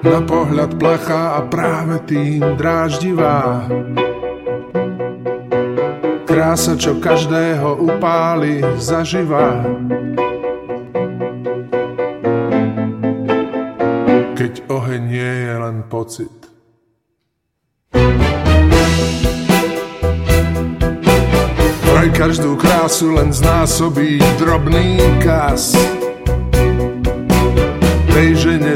na pohľad plachá a práve tým dráždivá. Krása, čo každého upáli zaživá. Keď oheň nie je len pocit. Vraj každú krásu len znásobí drobný kas. Tej žene